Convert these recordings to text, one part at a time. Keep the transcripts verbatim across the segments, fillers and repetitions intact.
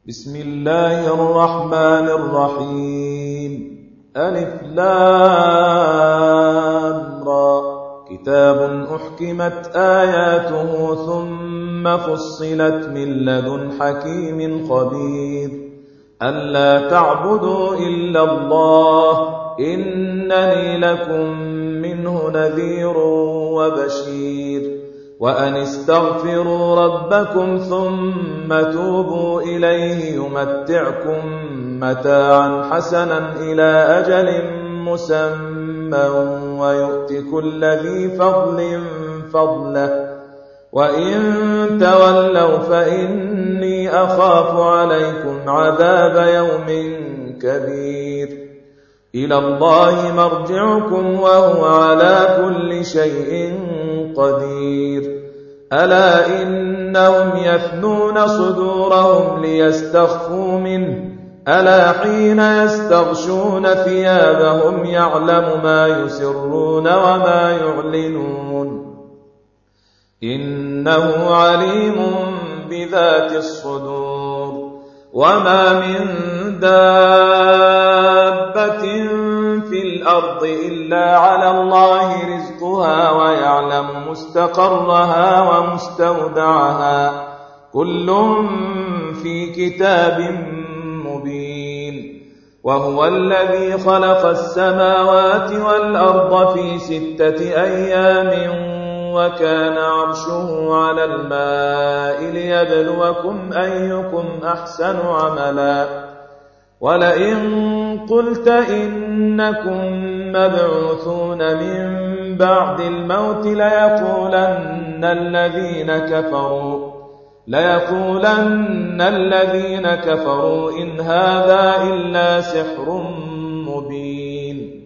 بسم الله الرحمن الرحيم. ألف لام را. كتاب أحكمت آياته ثم فصلت من لدن حكيم خبير. ألا تعبدوا إلا الله إنني لكم منه نذير وبشير. وأن استغفروا ربكم ثم توبوا إليه يمتعكم متاعا حسنا إلى أجل مسمى ويؤت كل ذي فضل فضله وإن تولوا فإني أخاف عليكم عذاب يوم كبير. إلى الله مرجعكم وهو على كل شيء قدير. ألا إنهم يثنون صدورهم ليستخفوا منه ألا حين يستغشون ثيابهم يعلم ما يسرون وما يعلنون إنه عليم بذات الصدور. وما من دابة في الأرض إلا على الله رزقها ويعلم مستقرها ومستودعها كل في كتاب مبين. وهو الذي خلق السماوات والأرض في ستة أيام وكان عرشه على الماء ليبلوكم أيكم أحسن عملا. ولئن قلت إنكم مبعوثون من بعد الموت ليقولن الذين كفروا ليقولن الذين كفروا إن هذا إلا سحر مبين.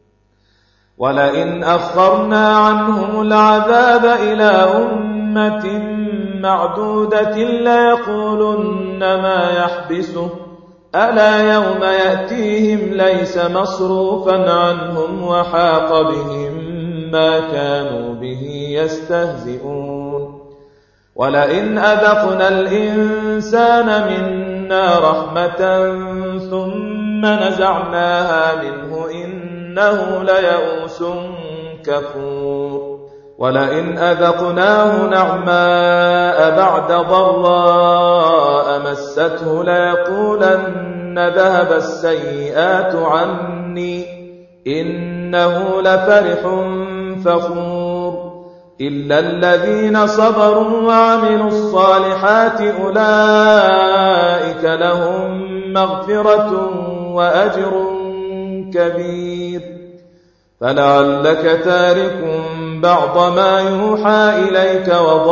ولئن أخرنا عنهم العذاب إلى أمة معدودة ليقولن ما يحبسه ألا يوم يأتيهم ليس مصروفا عنهم وحاق بهم ما كانوا به يستهزئون. ولئن أذقنا الإنسان منا رحمة ثم نزعناها منه إنه ليئوس كفور. ولئن أذقناه نعماء بعد ضراء مسته ليقولن ذهب السيئات عني إنه لفرح فخور. إلا الذين صبروا وعملوا الصالحات أولئك لهم مغفرة وأجر كبير. فلعلك تارك بعض ما يوحى إليك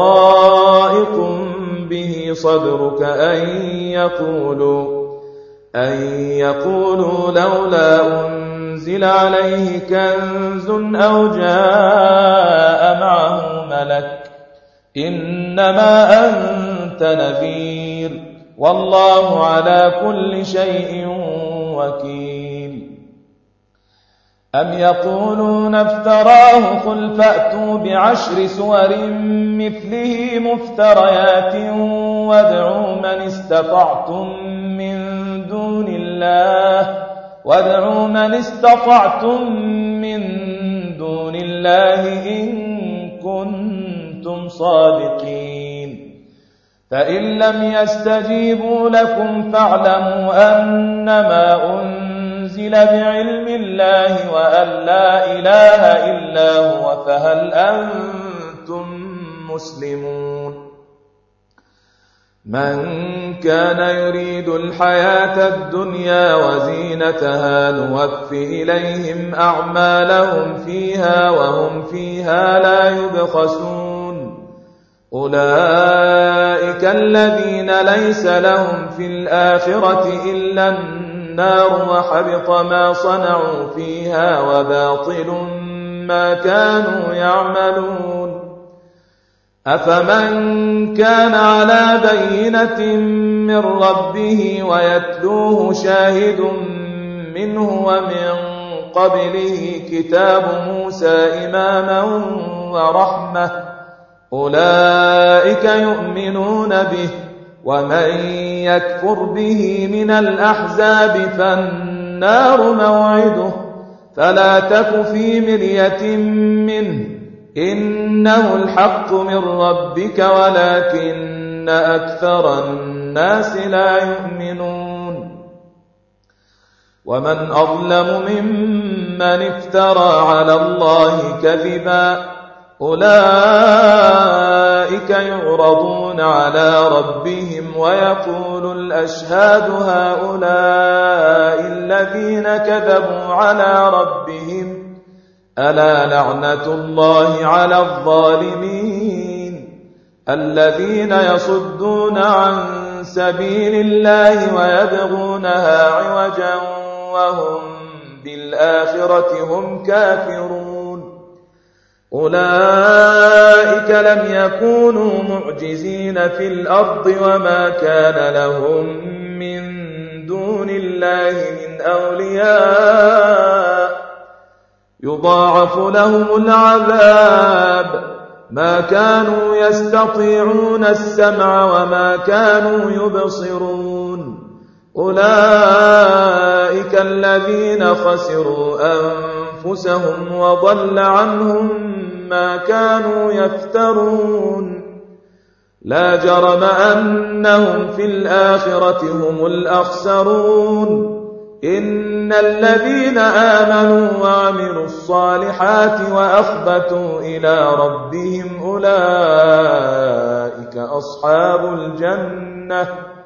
وضائق به صدرك أن يقولوا, أن يقولوا لولا أنزل عليه كنز أو جاء معه ملك إنما أنت نذير والله على كل شيء وكيل. أم يقولون افتراه قل فأتوا بعشر سور مثله مفتريات وادعوا من استطعتم من دون الله وادعوا من استطعتم من دون الله إن كنتم صادقين. فإن لم يستجيبوا لكم فاعلموا أنما أنزل بعلم الله وأن لا إله إلا هو فهل أنتم مسلمون. من كان يريد الحياة الدنيا وزينتها نوف إليهم أعمالهم فيها وهم فيها لا يبخسون. أولئك الذين ليس لهم في الآخرة إلا النار وحبط ما صنعوا فيها وباطل ما كانوا يعملون. أفمن كان على بينة من ربه ويتلوه شاهد منه ومن قبله كتاب موسى إماما ورحمة أولئك يؤمنون به ومن يكفر به من الأحزاب فالنار موعده فلا تك في مرية منه إنه الحق من ربك ولكن أكثر الناس لا يؤمنون ومن أظلم ممن افترى على الله كذبا أولئك يعرضون على ربهم ويقول الأشهاد هؤلاء الذين كذبوا على ربهم ألا لعنة الله على الظالمين الذين يصدون عن سبيل الله ويبغونها عوجا وهم بالآخرة هم كافرون أولئك لم يكونوا معجزين في الأرض وما كان لهم من دون الله من أولياء يضاعف لهم العذاب ما كانوا يستطيعون السمع وما كانوا يبصرون أولئك الذين خسروا أنفسهم وضل عنهم ما كانوا يفترون لا جرم أنهم في الآخرة هم الأخسرون إن الذين آمنوا وعملوا الصالحات وأخبتوا إلى ربهم أولئك أصحاب الجنة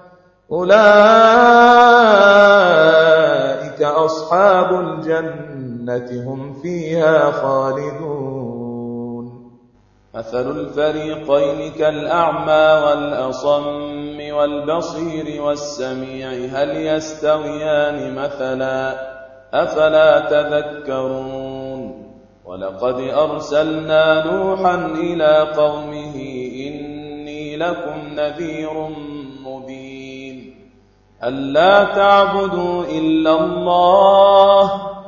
أولئك أصحاب الجنة هم فيها خالدون مثل الفريقين كالأعمى والأصم والبصير والسميع هل يستويان مثلا أفلا تذكرون ولقد أرسلنا نوحا إلى قومه إني لكم نذير مبين ألا تعبدوا إلا الله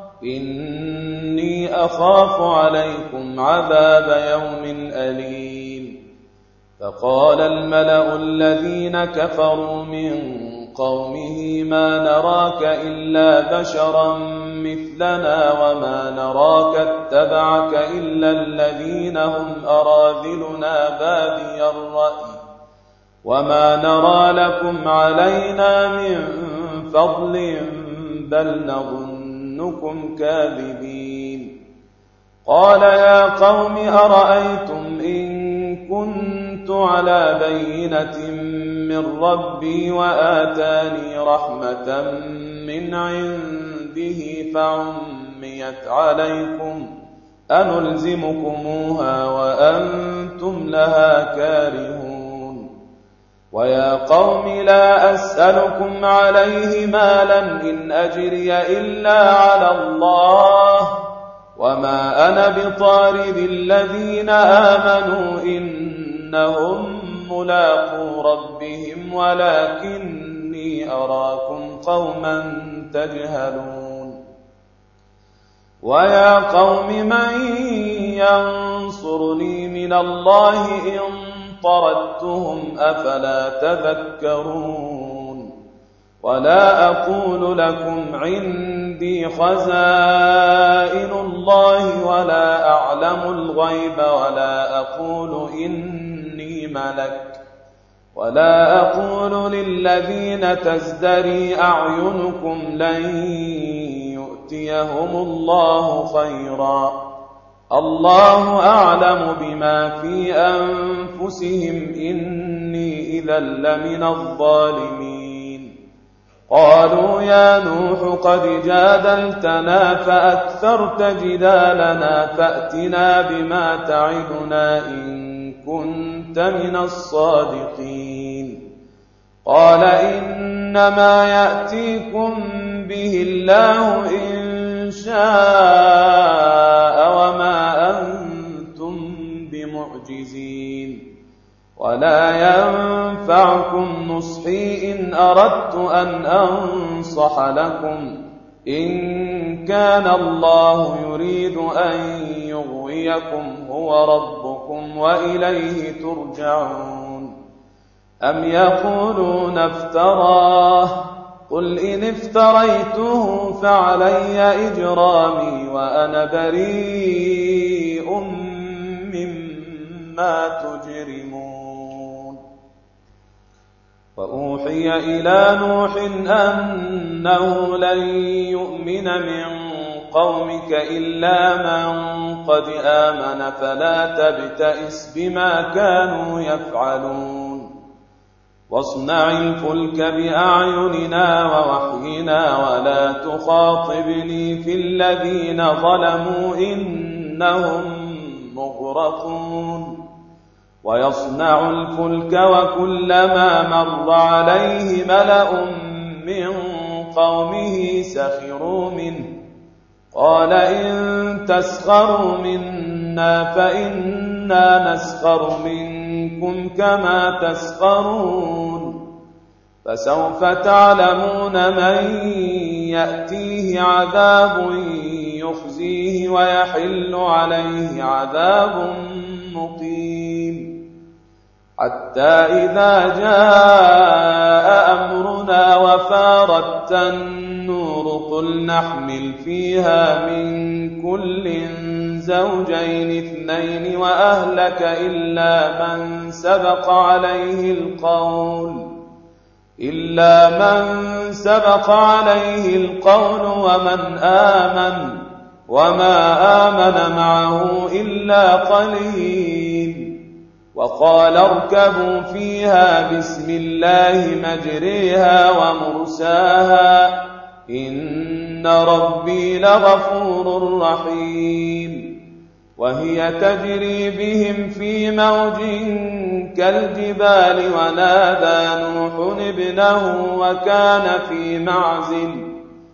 إني أخاف عليكم عذاب يوم أليم فقال الملأ الذين كفروا من قومه ما نراك إلا بشرا مثلنا وما نراك اتبعك إلا الذين هم أراذلنا بادي الرأي وما نرى لكم علينا من فضل بل نظنكم كاذبين قال يا قوم أرأيتم إن كنت على بينة من ربي وآتاني رحمة من عنده فعميت عليكم أنلزمكموها وأنتم لها كارهون ويا قوم لا أسألكم عليه مالا إن أجري إلا على الله وما أنا بطارد الذين آمنوا إنهم ملاقو ربهم ولكني أراكم قوما تجهلون ويا قوم من ينصرني من الله إن طردتهم أفلا تذكرون ولا أقول لكم عندي خزائن الله ولا أعلم الغيب ولا أقول إني ملك ولا أقول للذين تزدري أعينكم لن يؤتيهم الله خيرا الله أعلم بما في أنفسهم إني إذا لمن الظالمين قالوا يا نوح قد جادلتنا فأكثرت جدالنا فأتنا بما تعدنا إن كنت من الصادقين قال إنما يأتيكم به الله إن شاء وما أنتم بمعجزين ولا ينفعكم نصحي إن أردت أن أنصح لكم إن كان الله يريد أن يغويكم هو ربكم وإليه ترجعون أم يقولون افتراه قل إن افتريته فعلي إجرامي وأنا بريء مما تجرمون. وأوحي إلى نوح أنه لن يؤمن من قومك إلا من قد آمن فلا تبتئس بما كانوا يفعلون. واصنع الفلك بأعيننا ووحينا ولا تخاطبني في الذين ظلموا إنهم مغرقون. ويصنع الفلك وكلما مر عليه ملأ من قومه سخروا منه قال إن تسخروا منا فإنا نسخر منكم كما تسخرون. فسوف تعلمون من يأتيه عذاب يخزيه ويحل عليه عذاب مقيم. حتى إذا جاء أمرنا وفارت النور قل نحمل فيها من كل زوجين اثنين وأهلك إلا من سبق عليه القول إلا من سبق عليه القول ومن آمن وما آمن معه إلا قليل. وقال اركبوا فيها بسم الله مجريها ومرساها إن ربي لغفور رحيم. وهي تجري بهم في موج كالجبال ونادى نوح ابنه وكان في معزل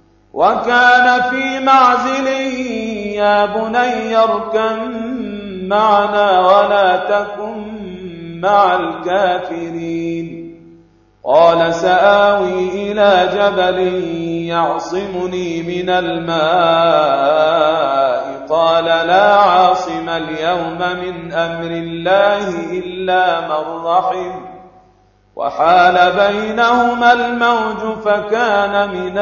وكان في معزل يا بني اركب معنا ولا تكن مع الكافرين. قال سآوي إلى جبل يعصمني من الماء قال لا عاصم اليوم من أمر الله إلا من رحم وحال بينهما الموج فكان من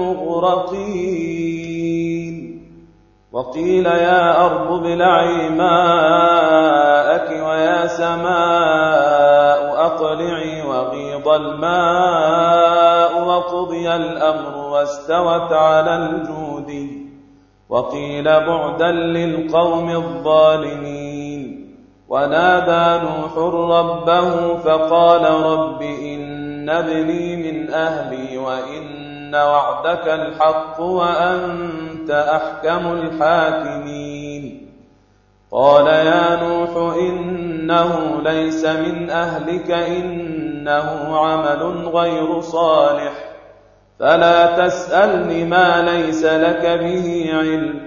المغرقين. وقيل يا أرض ابلعي ماءك ويا سماء أقلعي وغيض الماء وقضي الأمر واستوت على الجود. وقيل بعدا للقوم الظالمين. ونادى نوح ربه فقال رب إن ابني من أهلي وإن وعدك الحق وأنت أحكم الحاكمين. قال يا نوح إنه ليس من أهلك إنه عمل غير صالح فلا تسألني ما ليس لك به علم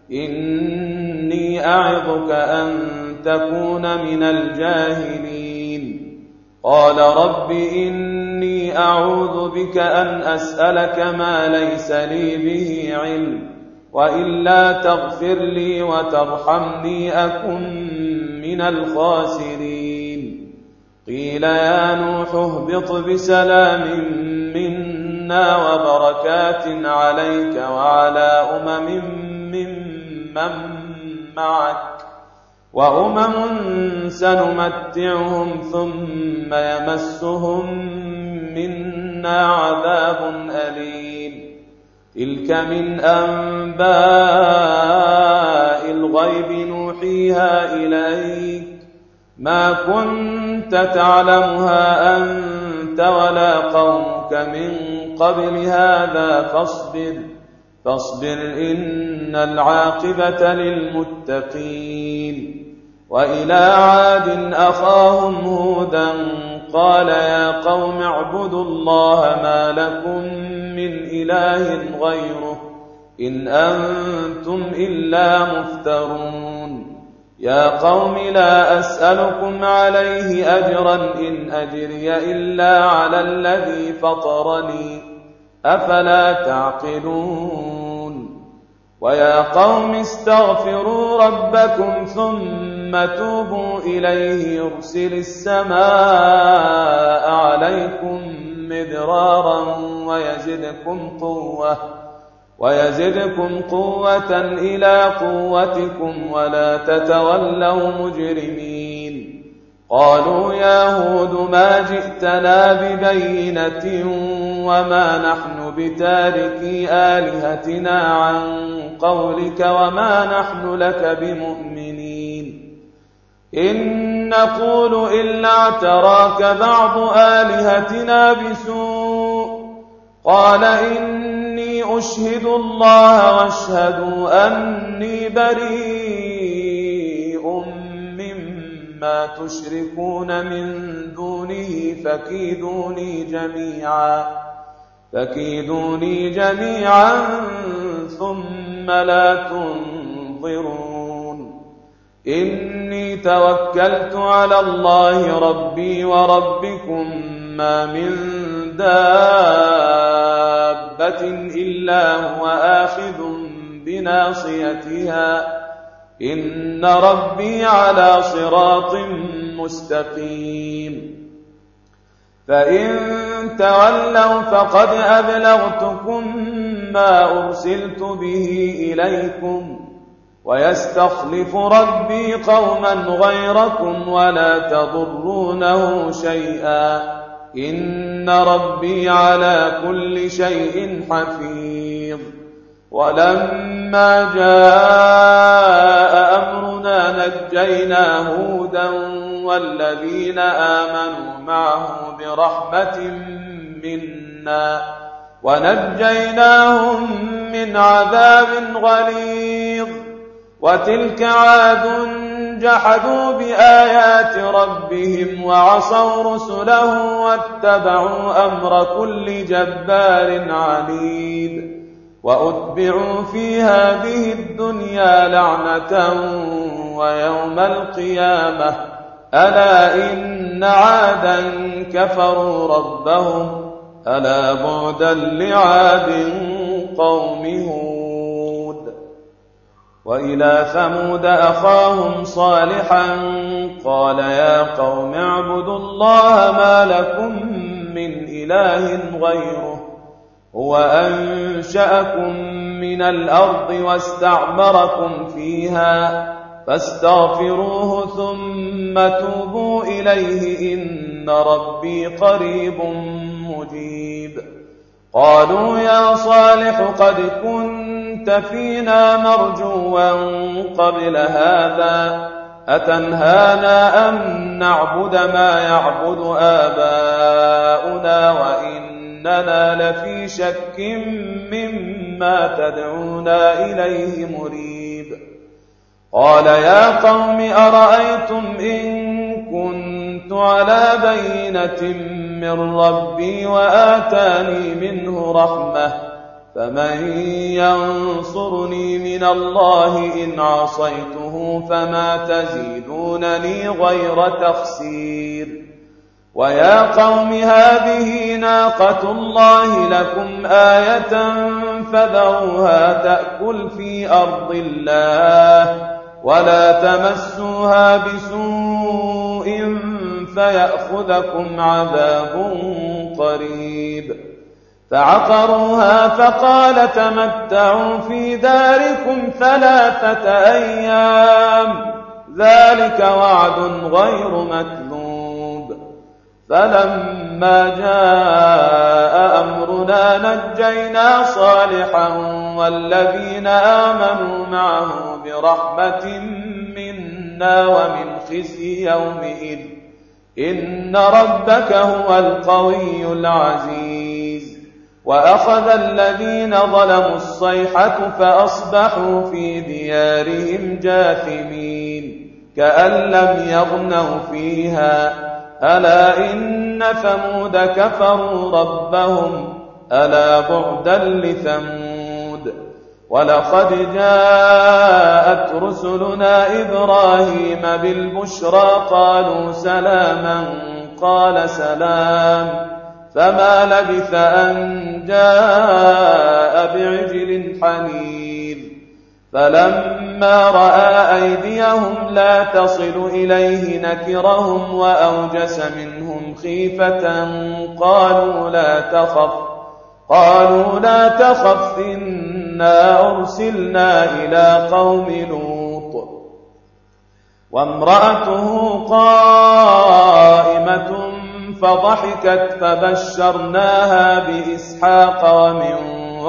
إني أعظك أن تكون من الجاهلين. قال رب إني أعوذ بك أن أسألك ما ليس لي به علم وإلا تغفر لي وترحمني أكن من الخاسرين. قيل يا نوح اهبط بسلام منا وبركات عليك وعلى أمم ممن معك وأمم سنمتعهم ثم يمسهم منا عذاب أليم. تلك من أنباء الغيب نوحيها إليك ما كنت تعلمها أنت ولا قومك من قبل هذا فاصبر فاصبر إن العاقبة للمتقين. وإلى عاد أخاهم هودا قال يا قوم اعبدوا الله ما لكم من إله غيره إن أنتم إلا مفترون. يا قوم لا أسألكم عليه أجرا إن أجري إلا على الذي فطرني أفلا تعقلون. ويا قوم استغفروا ربكم ثم ثم توبوا إليه يرسل السماء عليكم مدرارا ويزدكم قوة ويزدكم قوة إلى قوتكم ولا تتولوا مجرمين. قالوا يا هود ما جئتنا ببينة وما نحن بتاركي آلهتنا عن قولك وما نحن لك بمؤمنين إن نقول إلا اعتراك بعض آلهتنا بسوء قال إني أشهد الله واشهدوا أني بريء مما تشركون من دونه فكيدوني جميعا فكيدوني جميعا ثم لا تنظرون. إني توكلت على الله ربي وربكم ما من دابة إلا هو آخذ بناصيتها إن ربي على صراط مستقيم. فإن تولوا فقد أبلغتكم ما أرسلت به إليكم ويستخلف ربي قوما غيركم ولا تضرونه شيئا إن ربي على كل شيء حفيظ. ولما جاء أمرنا نجينا هودا والذين آمنوا معه برحمة منا ونجيناهم من عذاب غليظ. وتلك عاد جحدوا بآيات ربهم وعصوا رسله واتبعوا أمر كل جبار عنيد وأتبعوا في هذه الدنيا لعنة ويوم القيامة ألا إن عادا كفروا ربهم ألا بعدا لعاد قوم هود. وإلى ثمود أخاهم صالحا قال يا قوم اعبدوا الله ما لكم من إله غيره هو أنشأكم من الأرض واستعمركم فيها فاستغفروه ثم توبوا إليه إن ربي قريب مجيب. قالوا يا صالح قد كنت فينا مرجوا قبل هذا أتنهانا أن نعبد ما يعبد آباؤنا وإننا لفي شك مما تدعونا إليه مريب. قال يا قوم أرأيتم إن كنت على بينة من ربي وآتاني منه رحمة فمن ينصرني من الله إن عصيته فما تزيدونني غير تخسير. ويا قوم هذه ناقة الله لكم آية فذروها تأكل في أرض الله ولا تمسوها بسوء فيأخذكم عذاب قريب. فعقروها فقال تمتعوا في داركم ثلاثة أيام ذلك وعد غير مكذوب. فلما جاء أمرنا نجينا صالحا والذين آمنوا معه برحمة منا ومن خزي يومئذ إن ربك هو القوي العزيز. وأخذ الذين ظلموا الصيحة فأصبحوا في ديارهم جاثمين كأن لم يغنوا فيها ألا إن ثمود كفروا ربهم ألا بعدا لثمود. ولقد جاءت رسلنا إبراهيم بالبشرى قالوا سلاما قال سلام فما لبث أن جاء بعجل حنيذ. فلما رأى أيديهم لا تصل إليه نكرهم وأوجس منهم خيفة قالوا لا تخف قالوا لا تخف إنا أرسلنا إلى قوم لوط وامرأته قائمة فضحكت فبشرناها بإسحاق ومن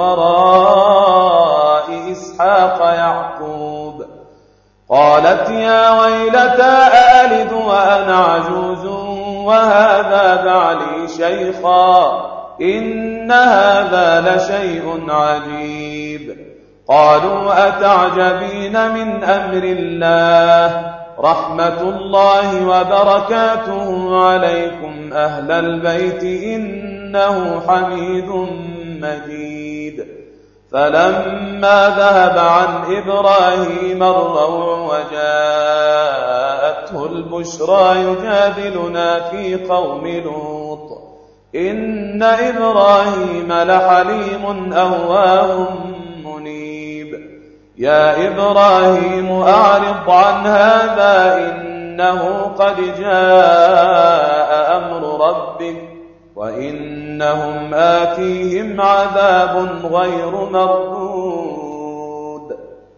وراء إسحاق يعقوب قالت يا ويلتى أألد وأنا عجوز وهذا بعلي شيخا إن هذا لشيء عجيب قالوا أتعجبين من أمر الله رحمة الله وبركاته عليكم أهل البيت إنه حميد مجيد فلما ذهب عن إبراهيم الروع وجاءته البشرى يجادلنا في قوم لوط إن إبراهيم لحليم أواه منيب يا إبراهيم أعرض عن هذا إنه قد جاء أمر ربك وإنهم آتيهم عذاب غير مردود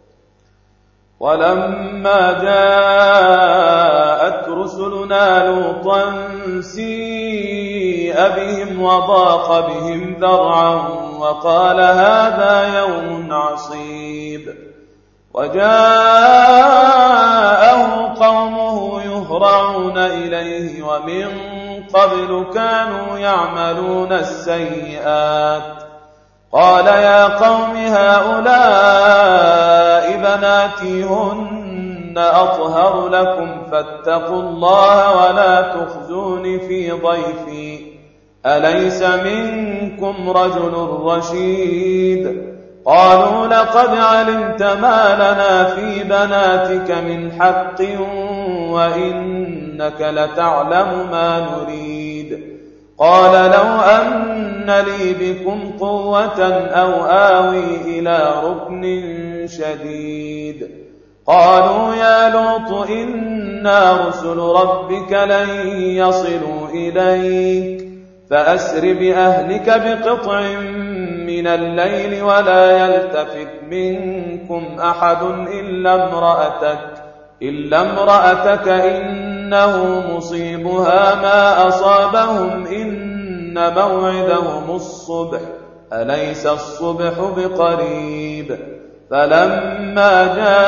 ولما جاءت رسلنا لوطا سيء بهم وضاق بهم ذرعا وقال هذا يوم عصيب وجاءه قومه يهرعون إليه ومن قبل كانوا يعملون السيئات قال يا قوم هؤلاء بناتي هن أطهر لكم فاتقوا الله ولا تخزون في ضيفي أليس منكم رجل رشيد قالوا لقد علمت ما لنا في بناتك من حق وإنك لتعلم ما نريد قال لو أن لي بكم قوة أو آوي إلى ركن شديد قالوا يا لوط إنا رسل ربك لن يصلوا إليك فأسر بأهلك بقطع من الليل ولا يلتفت منكم أحد إلا امرأتك إلا امرأتك إنه مصيبها ما أصابهم إن موعدهم الصبح أليس الصبح بقريب فلما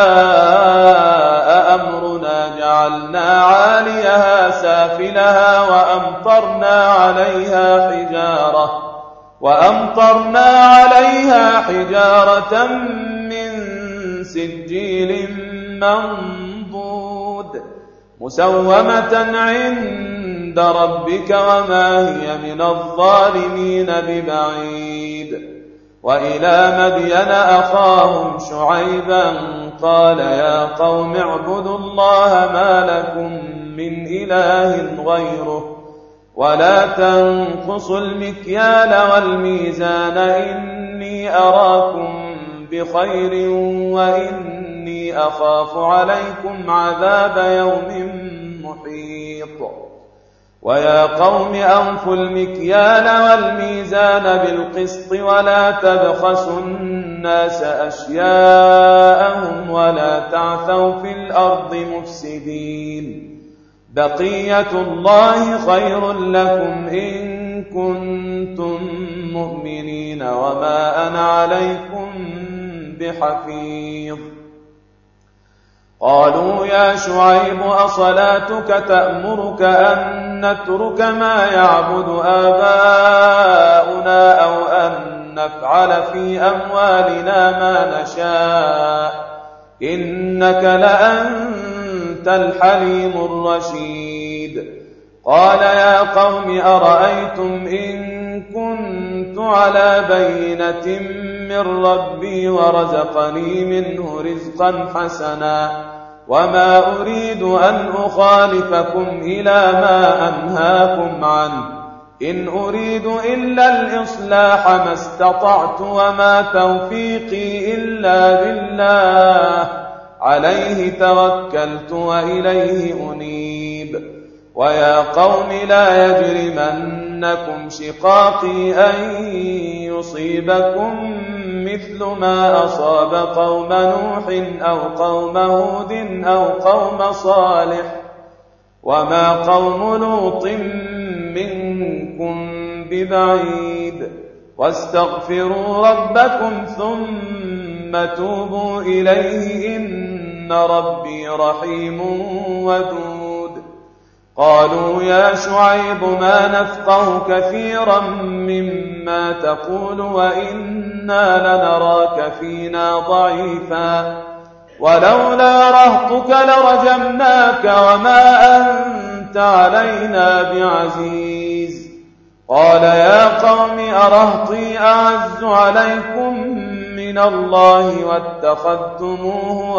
جاء أمرنا جعلنا عاليها سافلها وأمطرنا عليها حجارة وأمطرنا عليها حجارة من سجيل منضود مسومة عند ربك وما هي من الظالمين ببعيد وإلى مدين أخاهم شعيبا قال يا قوم اعبدوا الله ما لكم من إله غيره ولا تنقصوا المكيال والميزان إني أراكم بخير وإني أخاف عليكم عذاب يوم محيط ويا قوم أوفوا المكيال والميزان بالقسط ولا تبخسوا الناس أشياءهم ولا تعثوا في الأرض مفسدين بقية الله خير لكم إن كنتم مؤمنين وما أنا عليكم بحفيظ قالوا يا شعيب أصلاتك تأمرك أن نترك ما يعبد آباؤنا أو أن نفعل في أموالنا ما نشاء إنك لأنت الحليم الرشيد قال يا قوم أرأيتم إن كنت على بينة من ربي ورزقني منه رزقا حسنا وما أريد أن أخالفكم إلى ما أنهاكم عنه إن أريد إلا الإصلاح ما استطعت وما توفيقي إلا بالله عليه توكلت وإليه أنيب ويا قوم لا يجرمنكم شقاقي أن يصيبكم مثل ما أصاب قوم نوح أو قوم هود أو قوم صالح وما قوم لوط منكم ببعيد واستغفروا ربكم ثم توبوا إليه إن ربي رحيم ودود قالوا يا شعيب ما نفقه كثيرا مما تقول وإنا لنراك فينا ضعيفا ولولا رهطك لرجمناك وما أنت علينا بعزيز قال يا قوم أرهطي أعز عليكم من الله واتخذتموه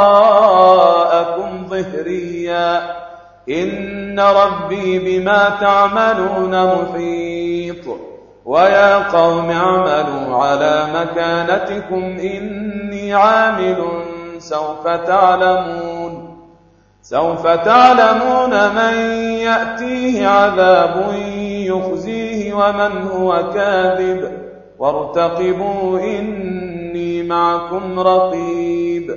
وراءكم ظهريا إن ربي بما تعملون محيط ويا قوم اعملوا على مكانتكم إني عامل سوف تعلمون سوف تعلمون من يأتيه عذاب يخزيه ومن هو كاذب وارتقبوا إني معكم رقيب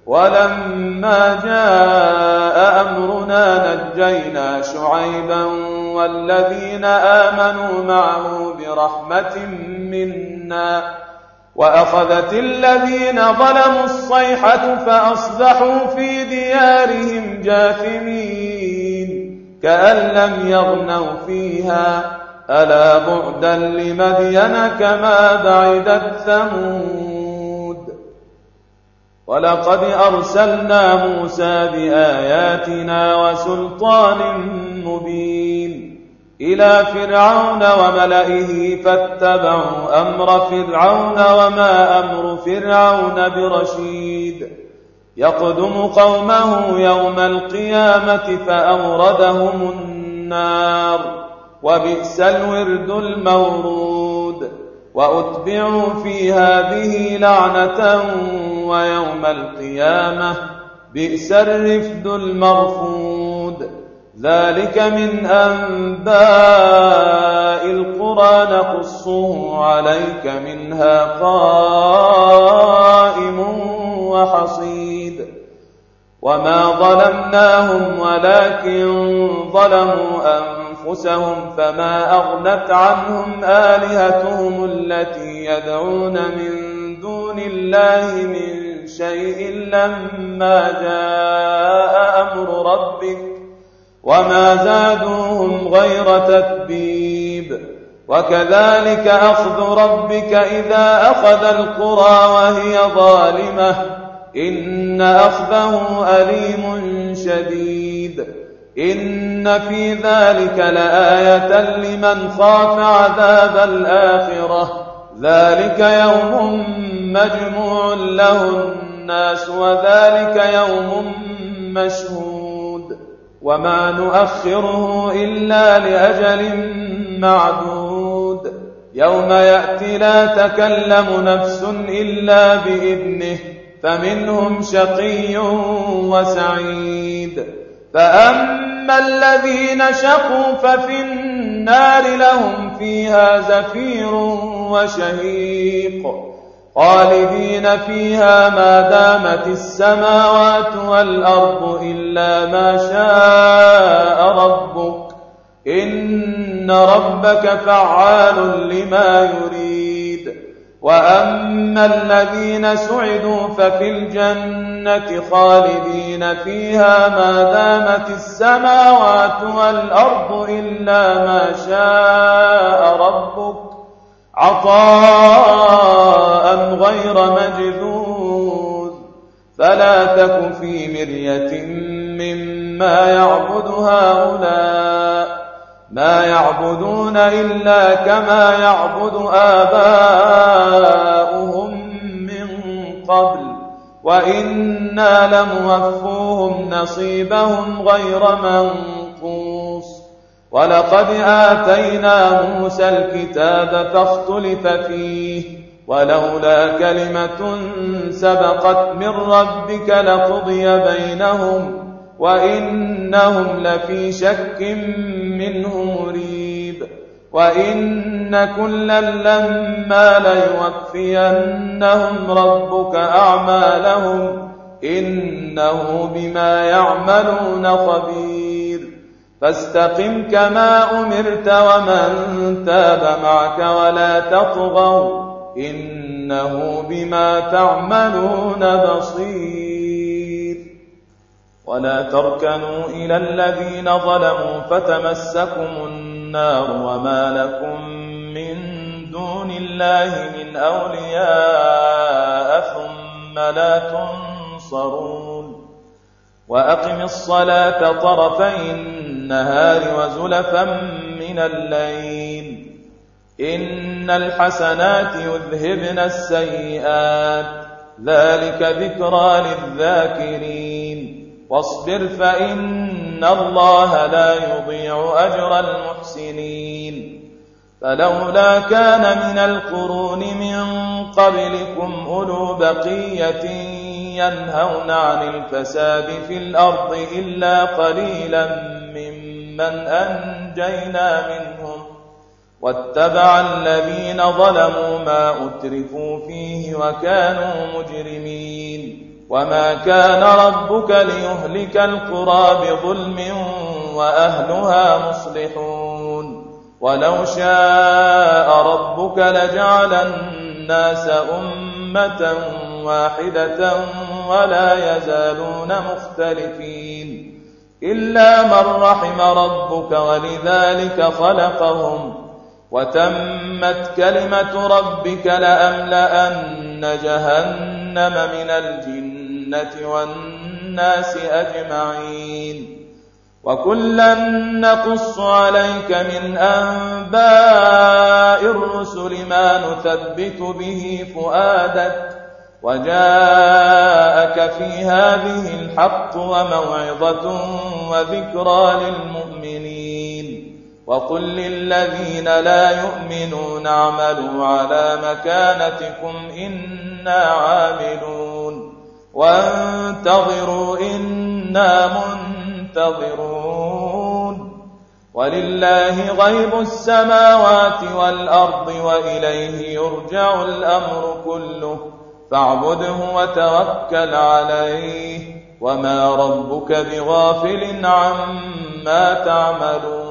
ولما جاء أمرنا نجينا شعيبا والذين آمنوا معه برحمة منا وأخذت الذين ظلموا الصيحة فأصبحوا في ديارهم جاثمين كأن لم يغنوا فيها ألا بعدا لمدين كما بعدت ثمود ولقد أرسلنا موسى بآياتنا وسلطان مبين إلى فرعون وملئه فاتبعوا أمر فرعون وما أمر فرعون برشيد يقدم قومه يوم القيامة فأوردهم النار وبئس الورد المورود وأتبعوا في هذه لعنة ويوم القيامة بئس الرفد المرفود ذلك من أنباء القرى نقصه عليك منها قائم وحصيد وما ظلمناهم ولكن ظلموا أنفسهم فما أغنت عنهم آلهتهم التي يدعون من دون الله من شيء لما جاء أمر ربك وما زادوهم غير تتبيب وكذلك أخذ ربك إذا أخذ القرى وهي ظالمة إن أخذه أليم شديد إن في ذلك لآية لمن خاف عذاب الآخرة ذلك يوم مجموع له الناس وذلك يوم مشهود وما نؤخره إلا لأجل معدود يوم يأتي لا تكلم نفس إلا بإذنه فمنهم شقي وسعيد فأما الذين شقوا ففي النار لهم فيها زفير وشهيق خالدين فيها ما دامت السماوات والأرض إلا ما شاء ربك إن ربك فعال لما يريد وأما الذين سعدوا ففي الجنة خالدين فيها ما دامت السماوات والأرض إلا ما شاء ربك عطاء غير مجذوذ فلا تك في مرية مما يعبد هؤلاء ما يعبدون إلا كما يعبد آباؤهم من قبل وإنا لموفوهم نصيبهم غير منقوص ولقد آتينا موسى الكتاب فاختلف فيه ولولا كلمة سبقت من ربك لقضي بينهم وإنهم لفي شك منه مريب وإن كلا لما ليوفينهم ربك أعمالهم إنه بما يعملون خبير فاستقم كما أمرت ومن تاب معك ولا تطغوا إنه بما تعملون بصير ولا تركنوا إلى الذين ظلموا فتمسكم النار وما لكم من دون الله من أولياء ثم لا تنصرون وأقم الصلاة طرفي النهار وزلفا من الليل إن الحسنات يذهبن السيئات ذلك ذكرى للذاكرين واصبر فإن الله لا يضيع أجر المحسنين فلولا كان من القرون من قبلكم أولو بقية ينهون عن الفساد في الأرض إلا قليلا ممن أنجينا منهم واتبع الذين ظلموا ما أترفوا فيه وكانوا مجرمين وما كان ربك ليهلك القرى بظلم وأهلها مصلحون ولو شاء ربك لجعل الناس أمة واحدة ولا يزالون مختلفين إلا من رحم ربك ولذلك خلقهم وتمت كلمة ربك لأملأن جهنم من الجنة والناس أجمعين وكلا نقص عليك من أنباء الرسل ما نثبت به فؤادك وجاءك في هذه الحق وموعظة وذكرى للمؤمنين وقل للذين لا يؤمنون اعملوا على مكانتكم إنا عاملون وانتظروا إنا منتظرون ولله غيب السماوات والأرض وإليه يرجع الأمر كله فاعبده وتوكل عليه وما ربك بغافل عما تعملون